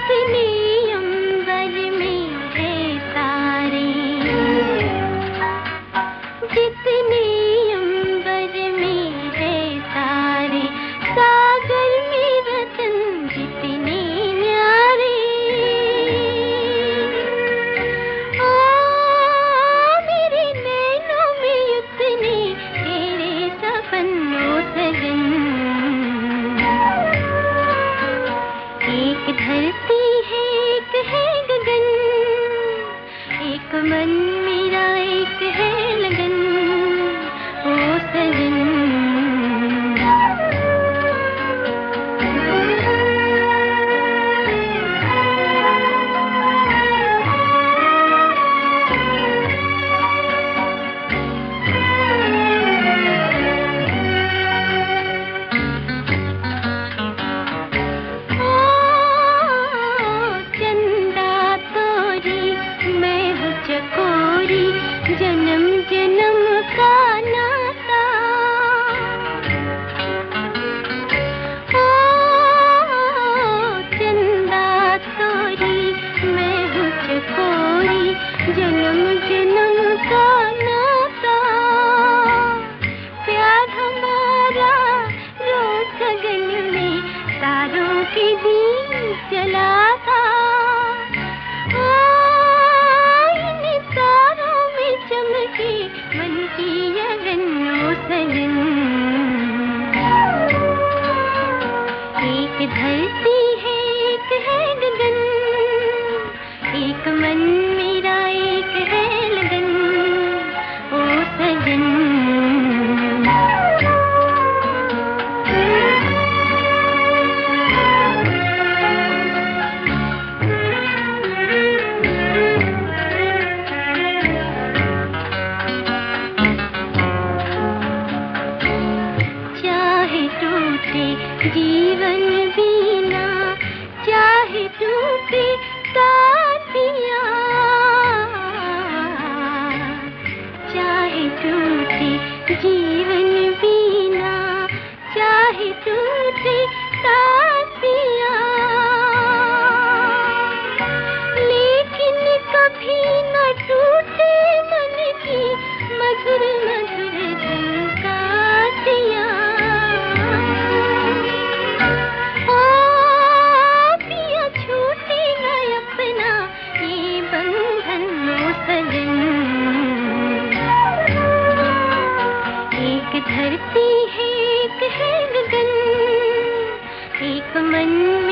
जितने अंबर में है तारे, जितने अंबर में है तारे, सागर में रतन जितने न्यारे। ओ मेरे नैनों में उतने तेरे सपनों सजन। एक धरती है, एक है गगन, एक मन मेरा, एक है लगन, ओ सजन। जन्म जन्म का नाता, ओ चंदा तोरी मैं हूँ चकोरी, जन्म जन्म का नाता। प्यार हमारा रोज गगन में तारों के दीप जलाता। चमके मन की अगन ओ सजन। एक धरती है, एक है गगन, एक मन मेरा, एक है लगन, ओ सजन। जीवन बीना चाहे टूटे साथिया, चाहे टूटे जीवन बीना चाहे टूटे साथिया, लेकिन कभी न टूटे मन की मधुर मधुर झंकातियाँ। एक धरती है, एक है गगन, एक मन